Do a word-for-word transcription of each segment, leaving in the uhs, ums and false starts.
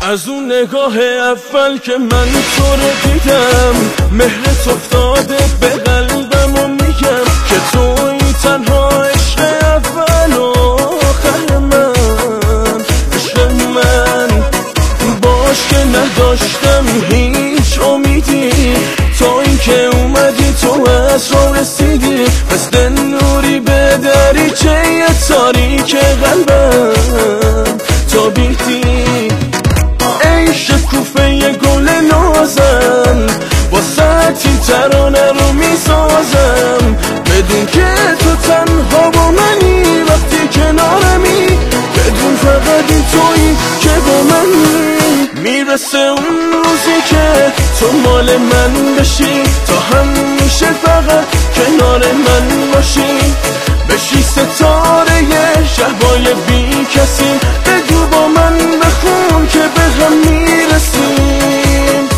از اون نگاه اول که من تو رو دیدم، مهرت افتاده به قلبم و میگم که توی تنها عشق اول و آخر من. عشق من باش که نداشتم هیچ امیدی، تا اینکه اومدی تو از رو رسیدی، مثل نوری به دریچه تاریک قلبم تابیدی. ای شکوفه گل نازم، واسه این ترانه رو میسازم، بدون که تو تنها با منی، وقتی کنارمی بدون فقط این تویی که با منی. میرسه اون روزی که تو مال من بشی، تا همیشه فقط کنار من باشی، بشی ستاره شبای بی کسی، بگو با من بخون که به هم میرسیم.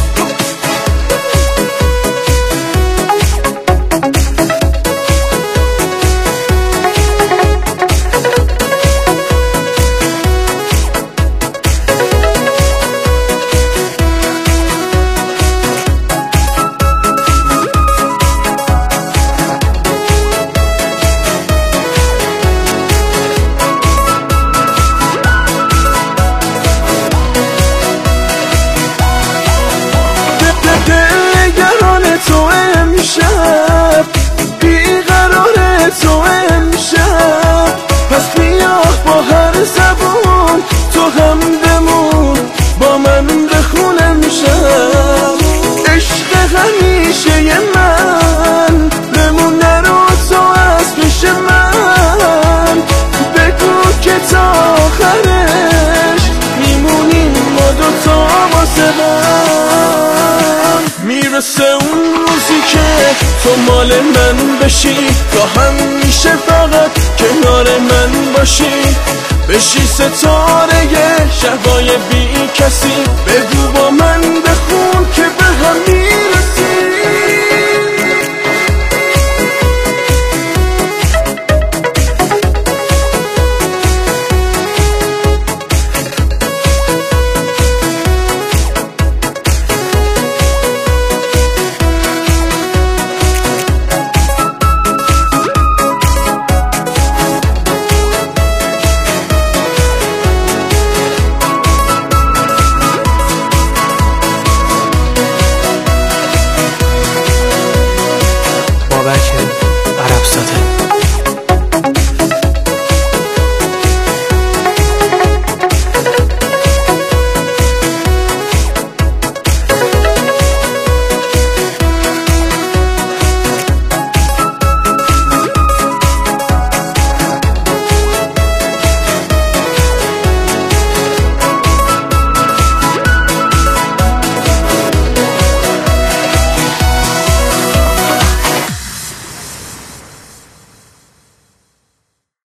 امشب بیقرار تو امشب، پس بیا با هر زبون تو هم بمون، با من بخون امشب. عشق همیشه من بمونه رو تو از پیش من، بگو که تا آخرش میمونیم ما دوتا واسه هم. میرسه اون روزی که تو مال من بشی، تا همیشه فقط کنار من باشی، بشی ستاره شبای بی کسی، بگو با من بخون که به هم میرسی. بابک عرب زاده.